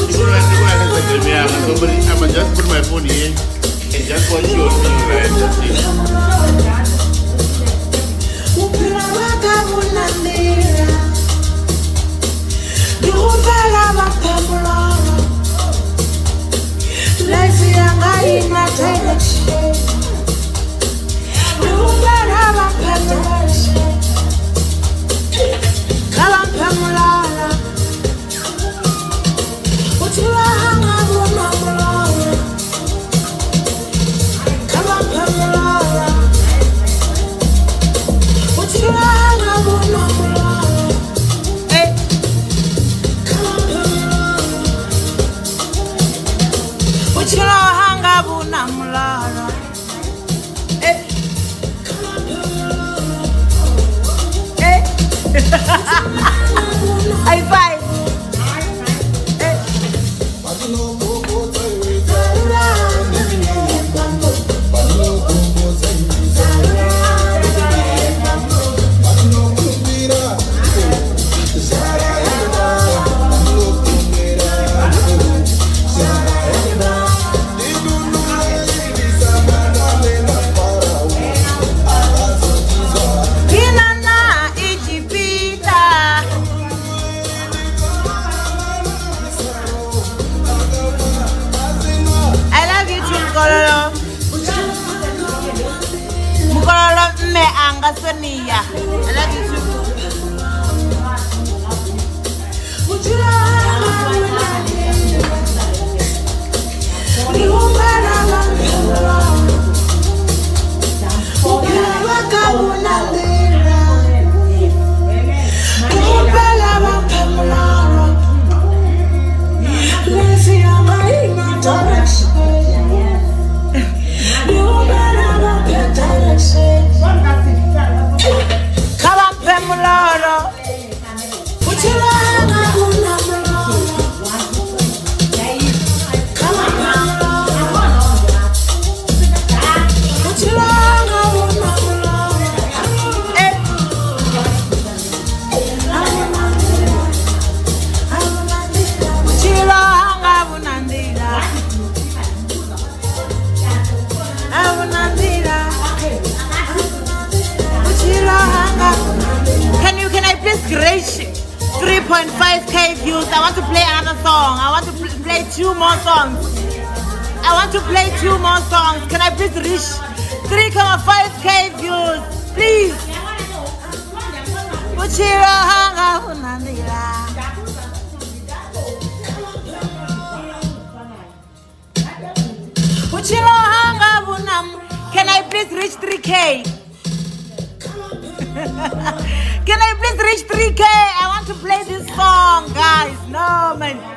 I'm just put my phone here and just watch your thing, right? That's it. High five. Sonia, I love you too. Can I please grace 3.5k views? I want to play another song. I want to play 2 more songs. I want to play 2 more songs. Can I please reach 3.5k views? Please. Can I please reach 3k? Can I please reach 3k? I want to play this song, guys. No, man.